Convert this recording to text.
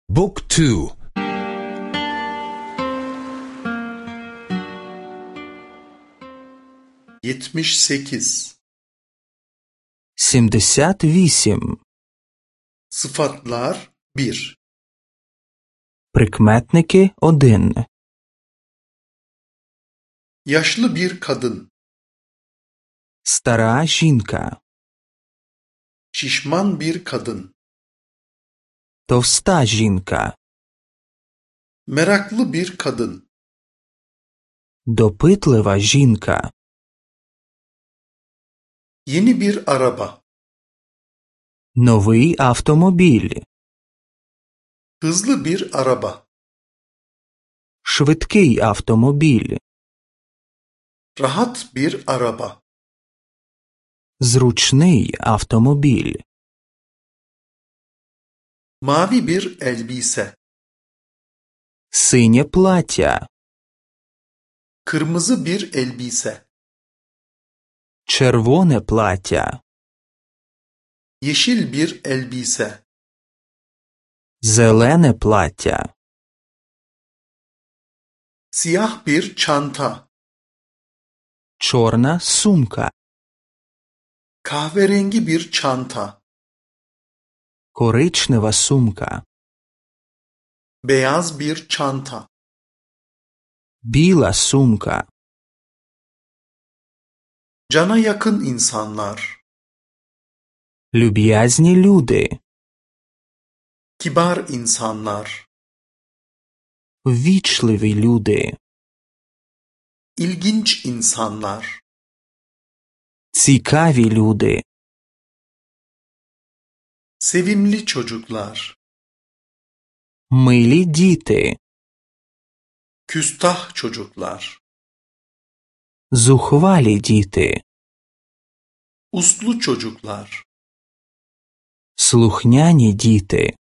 Book 2. 78. 78. Sıfatlar 1. Прикметники 1. Yaşlı bir kadın. Стара жінка. Şişman bir kadın. Товста жінка. Meraklı bir kadın. Допитлива жінка. Yeni bir araba. Новий автомобіль. Hızlı bir araba. Швидкий автомобіль. Rahat bir araba. Зручний автомобіль. Mavi bir elbise. Синє плаття. Kırmızı bir elbise. Червоне плаття. Yeşil bir elbise. Зелене плаття. Siyah bir çanta. Чорна сумка. Kahverengi bir çanta. Коричнева сумка. Beyaz bir çanta. Біла сумка. Cana yakın insanlar. Люб'язні люди. Kibar insanlar. Ввічливі люди. İlginç insanlar. Цікаві люди. Sevimli çocuklar. Милі діти. Küstah çocuklar. Зухвалі діти. Uslu çocuklar. Слухняні діти.